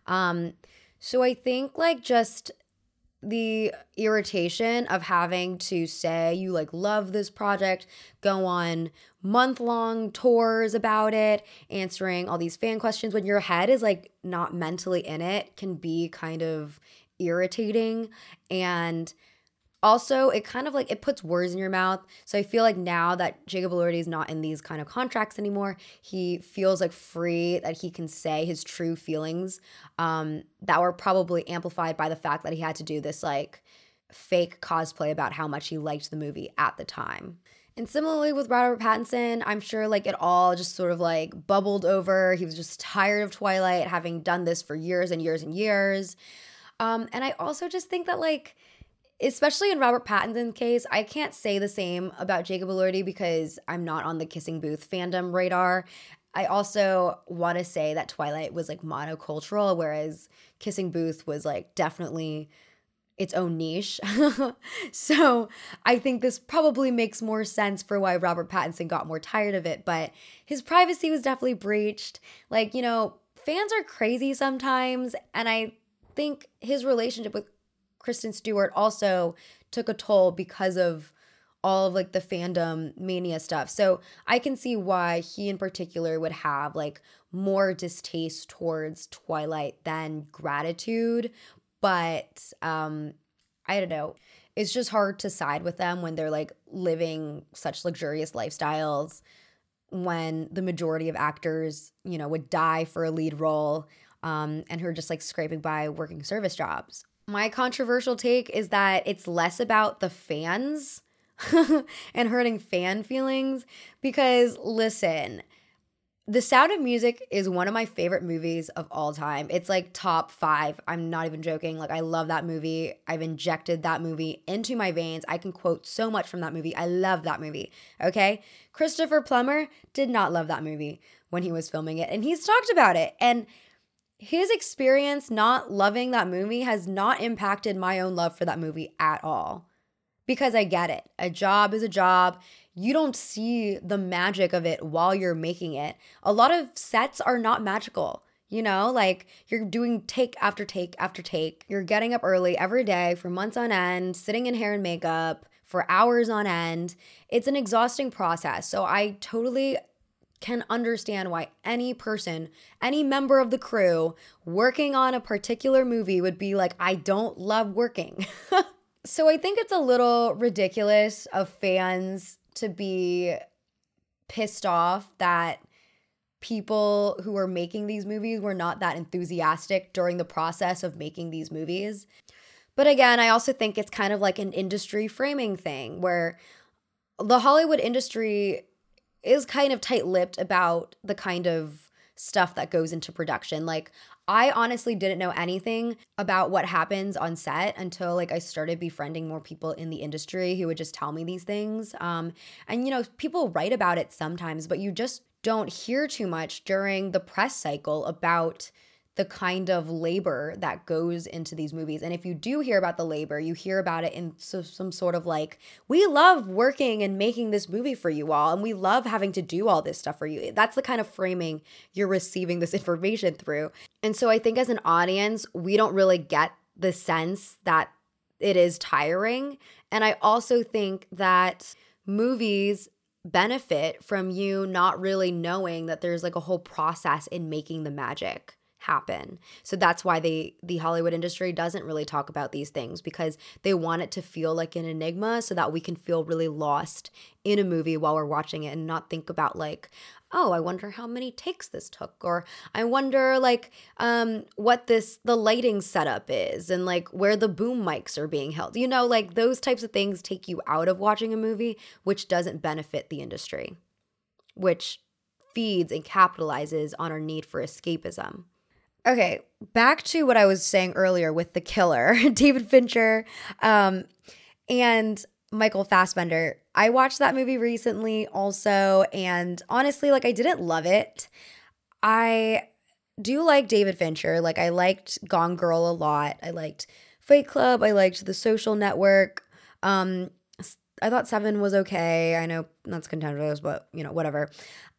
S1: So I think like just the irritation of having to say you like love this project, go on month-long tours about it, answering all these fan questions when your head is like not mentally in it can be kind of irritating. And also, it kind of like, it puts words in your mouth. So I feel like now that Jacob Elordi is not in these kind of contracts anymore, he feels like free that he can say his true feelings that were probably amplified by the fact that he had to do this like fake cosplay about how much he liked the movie at the time. And similarly with Robert Pattinson, I'm sure like it all just sort of like bubbled over. He was just tired of Twilight, having done this for years and years and years. And I also just think that like, especially in Robert Pattinson's case, I can't say the same about Jacob Elordi because I'm not on the Kissing Booth fandom radar. I also want to say that Twilight was like monocultural, whereas Kissing Booth was like definitely its own niche. So I think this probably makes more sense for why Robert Pattinson got more tired of it, but his privacy was definitely breached. Like, fans are crazy sometimes, and I think his relationship with Kristen Stewart also took a toll because of all of like the fandom mania stuff. So I can see why he in particular would have like more distaste towards Twilight than gratitude. But I don't know. It's just hard to side with them when they're like living such luxurious lifestyles, when the majority of actors, would die for a lead role, and who are just like scraping by working service jobs. My controversial take is that it's less about the fans and hurting fan feelings, because listen, The Sound of Music is one of my favorite movies of all time. It's like top 5. I'm not even joking. Like, I love that movie. I've injected that movie into my veins. I can quote so much from that movie. I love that movie. Okay? Christopher Plummer did not love that movie when he was filming it, and he's talked about it. And his experience not loving that movie has not impacted my own love for that movie at all. Because I get it. A job is a job. You don't see the magic of it while you're making it. A lot of sets are not magical. Like you're doing take after take after take. You're getting up early every day for months on end, sitting in hair and makeup for hours on end. It's an exhausting process. So I totally can understand why any person, any member of the crew working on a particular movie would be like, I don't love working. So I think it's a little ridiculous of fans to be pissed off that people who were making these movies were not that enthusiastic during the process of making these movies. But again, I also think it's kind of like an industry framing thing where the Hollywood industry is kind of tight-lipped about the kind of stuff that goes into production. Like, I honestly didn't know anything about what happens on set until like I started befriending more people in the industry who would just tell me these things. And people write about it sometimes, but you just don't hear too much during the press cycle about the kind of labor that goes into these movies. And if you do hear about the labor, you hear about it in some sort of like, we love working and making this movie for you all, and we love having to do all this stuff for you. That's the kind of framing you're receiving this information through. And so I think as an audience, we don't really get the sense that it is tiring. And I also think that movies benefit from you not really knowing that there's like a whole process in making the magic happen. So that's why the Hollywood industry doesn't really talk about these things, because they want it to feel like an enigma so that we can feel really lost in a movie while we're watching it and not think about like, oh, I wonder how many takes this took, or I wonder like what the lighting setup is and like where the boom mics are being held. Like those types of things take you out of watching a movie, which doesn't benefit the industry, which feeds and capitalizes on our need for escapism. Okay, back to what I was saying earlier with The Killer, David Fincher, and Michael Fassbender. I watched that movie recently also, and honestly, like I didn't love it. I do like David Fincher. Like I liked Gone Girl a lot. I liked Fight Club. I liked The Social Network. I thought Seven was okay. I know that's contentious, but whatever.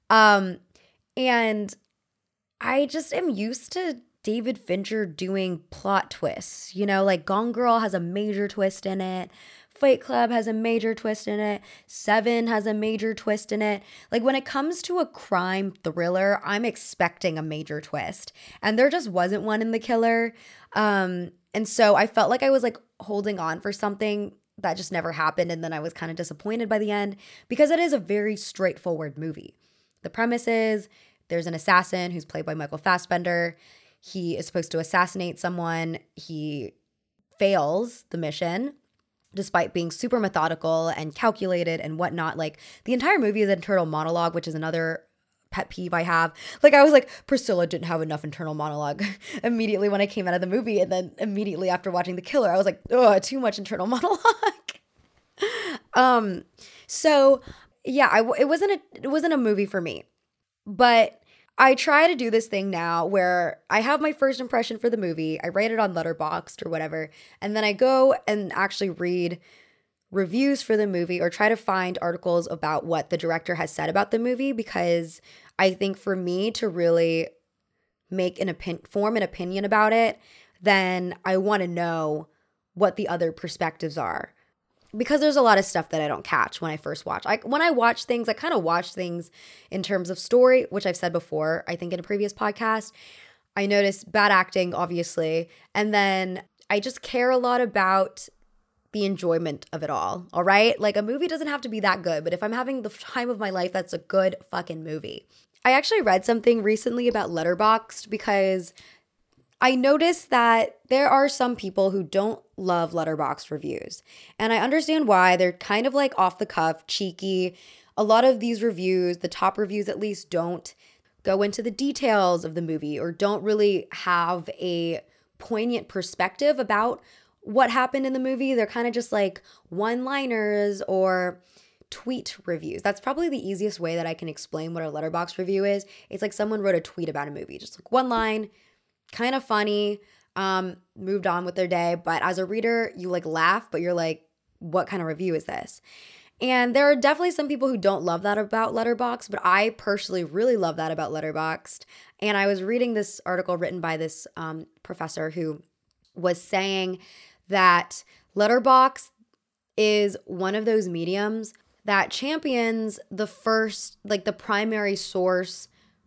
S1: And I just am used to David Fincher doing plot twists. Like Gone Girl has a major twist in it. Fight Club has a major twist in it. Seven has a major twist in it. Like when it comes to a crime thriller, I'm expecting a major twist. And there just wasn't one in The Killer. And so I felt like I was like holding on for something that just never happened. And then I was kind of disappointed by the end, because it is a very straightforward movie. The premise is there's an assassin who's played by Michael Fassbender. He is supposed to assassinate someone. He fails the mission despite being super methodical and calculated and whatnot. Like the entire movie is an internal monologue, which is another pet peeve I have. Like I was like, Priscilla didn't have enough internal monologue immediately when I came out of the movie. And then immediately after watching The Killer, I was like, oh, too much internal monologue. So yeah, it wasn't a movie for me. But I try to do this thing now where I have my first impression for the movie. I write it on Letterboxd or whatever. And then I go and actually read reviews for the movie or try to find articles about what the director has said about the movie, because I think for me to really form an opinion about it, then I want to know what the other perspectives are. Because there's a lot of stuff that I don't catch when I first watch. When I watch things, I kind of watch things in terms of story, which I've said before, I think in a previous podcast. I notice bad acting, obviously. And then I just care a lot about the enjoyment of it all right? Like a movie doesn't have to be that good, but if I'm having the time of my life, that's a good fucking movie. I actually read something recently about Letterboxd because I noticed that there are some people who don't love Letterboxd reviews. And I understand why. They're kind of like off the cuff, cheeky. A lot of these reviews, the top reviews at least, don't go into the details of the movie or don't really have a poignant perspective about what happened in the movie. They're kind of just like one-liners or tweet reviews. That's probably the easiest way that I can explain what a Letterboxd review is. It's like someone wrote a tweet about a movie, just like one line, kind of funny, moved on with their day. But as a reader, you like laugh, but you're like, what kind of review is this? And there are definitely some people who don't love that about Letterboxd, but I personally really love that about Letterboxd. And I was reading this article written by this professor who was saying that Letterboxd is one of those mediums that champions the first, like the primary source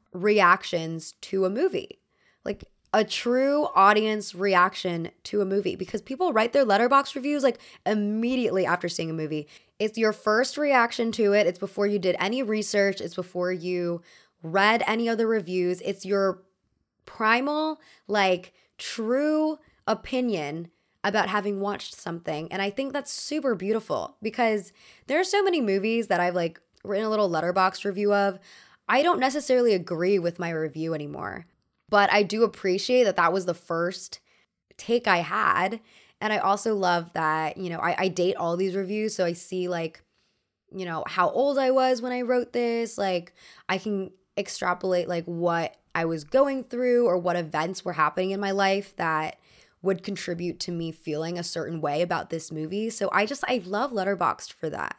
S1: reactions to a movie. Like a true audience reaction to a movie, because people write their Letterboxd reviews like immediately after seeing a movie. It's your first reaction to it. It's before you did any research. It's before you read any other reviews. It's your primal, like true opinion about having watched something. And I think that's super beautiful because there are so many movies that I've like written a little Letterboxd review of. I don't necessarily agree with my review anymore. But I do appreciate that that was the first take I had. And I also love that, you know, I date all these reviews. So I see like, you know, how old I was when I wrote this. Like I can extrapolate like what I was going through or what events were happening in my life that would contribute to me feeling a certain way about this movie. So I love Letterboxd for that.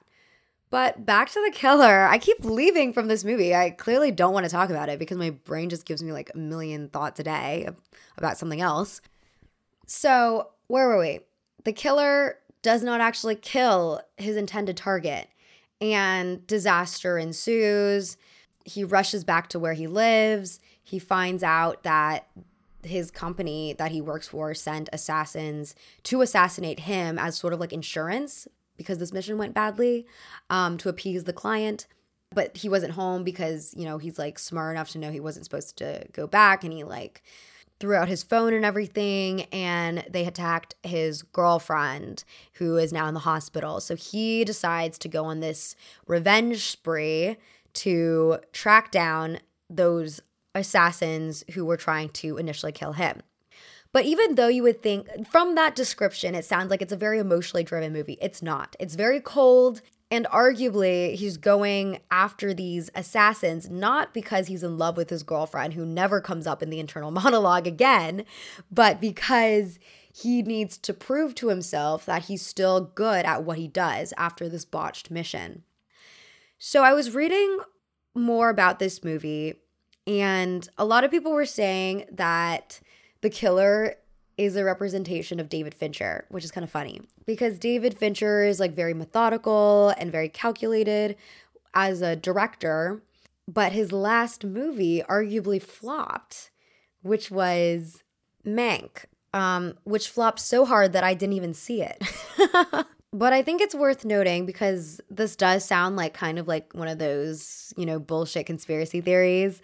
S1: But back to The Killer. I keep leaving from this movie. I clearly don't want to talk about it because my brain just gives me like a million thoughts a day about something else. So where were we? The killer does not actually kill his intended target, and disaster ensues. He rushes back to where he lives. He finds out that his company that he works for sent assassins to assassinate him as sort of like insurance because this mission went badly, to appease the client. But he wasn't home because, you know, he's like smart enough to know he wasn't supposed to go back, and he like threw out his phone and everything, and they attacked his girlfriend who is now in the hospital. So he decides to go on this revenge spree to track down those assassins who were trying to initially kill him. But even though you would think from that description, it sounds like it's a very emotionally driven movie. It's not. It's very cold. And arguably, he's going after these assassins, not because he's in love with his girlfriend, who never comes up in the internal monologue again, but because he needs to prove to himself that he's still good at what he does after this botched mission. So I was reading more about this movie, and a lot of people were saying that The Killer is a representation of David Fincher, which is kind of funny because David Fincher is like very methodical and very calculated as a director, but his last movie arguably flopped, which was Mank, which flopped so hard that I didn't even see it. But I think it's worth noting because this does sound like kind of like one of those, you know, bullshit conspiracy theories.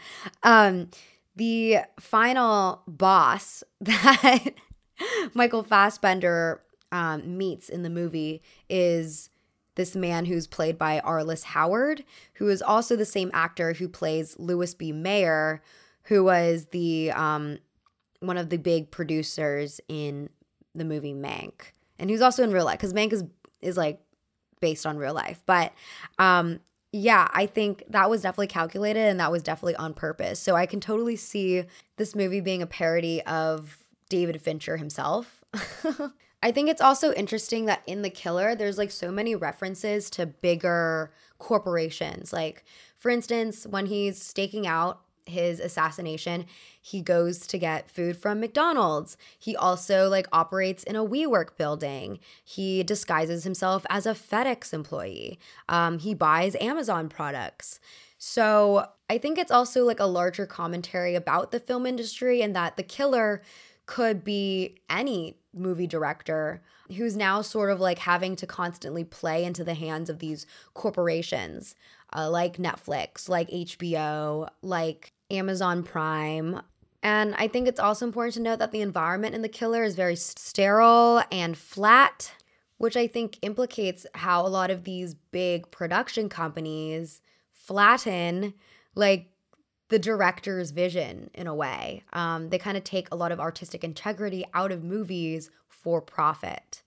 S1: The final boss that Michael Fassbender meets in the movie is this man who's played by Arliss Howard, who is also the same actor who plays Louis B. Mayer, who was the one of the big producers in the movie Mank, and who's also in real life because Mank is like based on real life, but yeah, I think that was definitely calculated and that was definitely on purpose. So I can totally see this movie being a parody of David Fincher himself. I think it's also interesting that in The Killer, there's like so many references to bigger corporations. Like, for instance, when he's staking out his assassination, he goes to get food from McDonald's. He also like operates in a WeWork building. He disguises himself as a FedEx employee. He buys Amazon products. So I think it's also like a larger commentary about the film industry, and that the killer could be any movie director who's now sort of like having to constantly play into the hands of these corporations like Netflix, like HBO, like Amazon Prime. And I think it's also important to note that the environment in The Killer is very sterile and flat, which I think implicates how a lot of these big production companies flatten like the director's vision in a way. They kind of take a lot of artistic integrity out of movies for profit.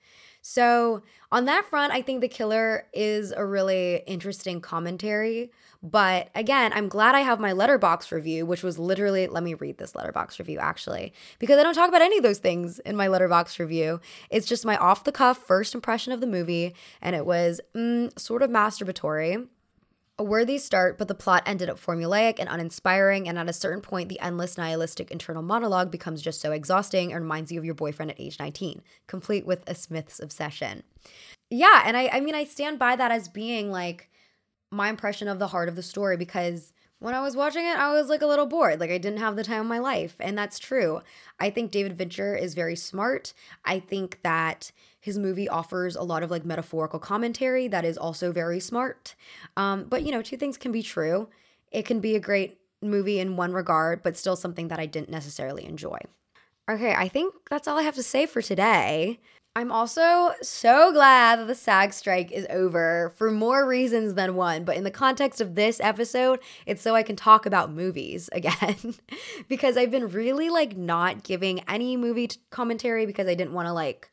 S1: So on that front, I think The Killer is a really interesting commentary. But again, I'm glad I have my Letterboxd review, which was literally, let me read this Letterboxd review actually, because I don't talk about any of those things in my Letterboxd review. It's just my off-the-cuff first impression of the movie, and it was sort of masturbatory. A worthy start, but the plot ended up formulaic and uninspiring, and at a certain point, the endless nihilistic internal monologue becomes just so exhausting and reminds you of your boyfriend at age 19, complete with a Smith's obsession. Yeah, and I mean, I stand by that as being like my impression of the heart of the story, because when I was watching it, I was like a little bored. Like I didn't have the time of my life, and that's true. I think David Fincher is very smart. I think that his movie offers a lot of like metaphorical commentary that is also very smart. But you know, two things can be true. It can be a great movie in one regard, but still something that I didn't necessarily enjoy. Okay, I think that's all I have to say for today. I'm also so glad that the SAG strike is over for more reasons than one. But in the context of this episode, it's so I can talk about movies again. Because I've been really like not giving any movie commentary because I didn't want to like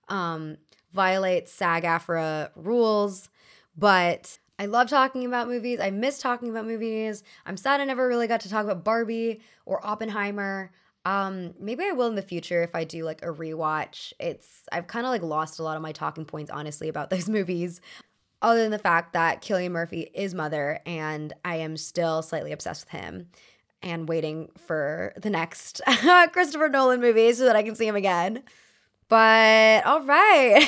S1: violate SAG-AFTRA rules. But I love talking about movies. I miss talking about movies. I'm sad I never really got to talk about Barbie or Oppenheimer. Maybe I will in the future if I do like a rewatch. I've kind of like lost a lot of my talking points, honestly, about those movies, other than the fact that Cillian Murphy is Mother, and I am still slightly obsessed with him and waiting for the next Christopher Nolan movie so that I can see him again. But all right.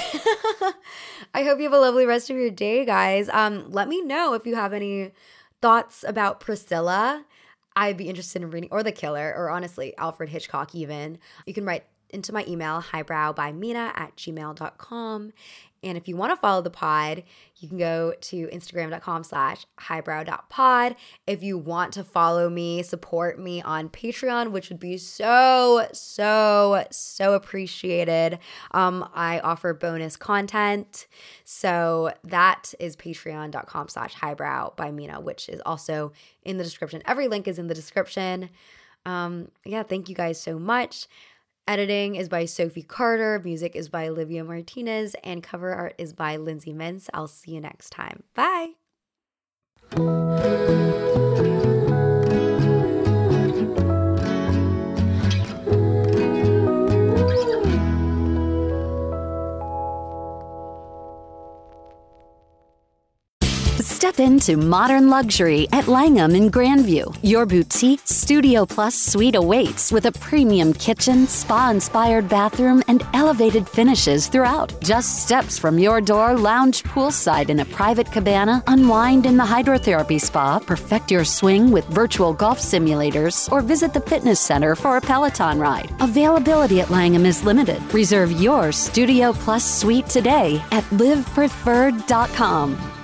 S1: I hope you have a lovely rest of your day, guys. Let me know if you have any thoughts about Priscilla. I'd be interested in reading, or The Killer, or honestly, Alfred Hitchcock even. You can write into my email, highbrowbymina@gmail.com. And if you want to follow the pod, you can go to instagram.com/highbrow.pod. If you want to follow me, support me on Patreon, which would be so, so, so appreciated. I offer bonus content. So that is patreon.com/highbrowbymina, which is also in the description. Every link is in the description. Yeah, thank you guys so much. Editing is by Sophie Carter, music is by Olivia Martinez, and cover art is by Lindsay Mintz. I'll see you next time. Bye!
S2: Step into modern luxury at Langham in Grandview. Your boutique Studio Plus suite awaits with a premium kitchen, spa-inspired bathroom, and elevated finishes throughout. Just steps from your door, lounge poolside in a private cabana, unwind in the hydrotherapy spa, perfect your swing with virtual golf simulators, or visit the fitness center for a Peloton ride. Availability at Langham is limited. Reserve your Studio Plus suite today at livepreferred.com.